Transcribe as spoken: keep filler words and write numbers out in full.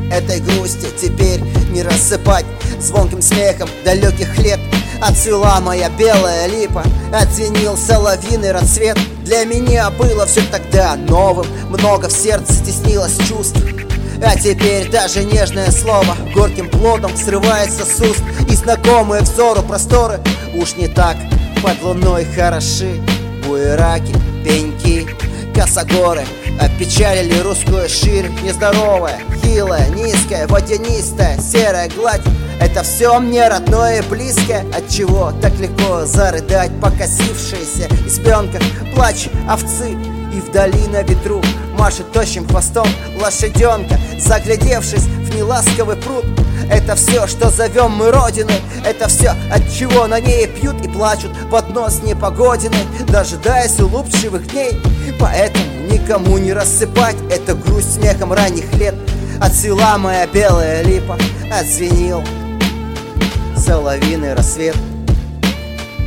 этой грусти теперь не рассыпать звонким смехом далеких лет. Отцвела моя белая липа, отзвенел соловьиный рассвет. Для меня было все тогда новым, много в сердце стеснилось чувств. А теперь даже нежное слово горьким плодом срывается с уст. И знакомые взору просторы уж не так под луной хороши. Буераки, пеньки, косогоры опечалили русскую ширь. Нездоровая, хилая, низкая, водянистая, серая гладь — это все мне родное и близкое. Отчего так легко зарыдать покосившиеся избенка, плач овцы, и вдали на ветру машет тощим хвостом лошаденка, заглядевшись в неласковый пруд. Это все, что зовем мы родиной, это все, от чего на ней пьют и плачут под нос непогодиной, дожидаясь улыбчивых дней. Поэтому никому не рассыпать эту грусть смехом ранних лет. Отцвела моя белая липа, отзвенел соловьиный рассвет.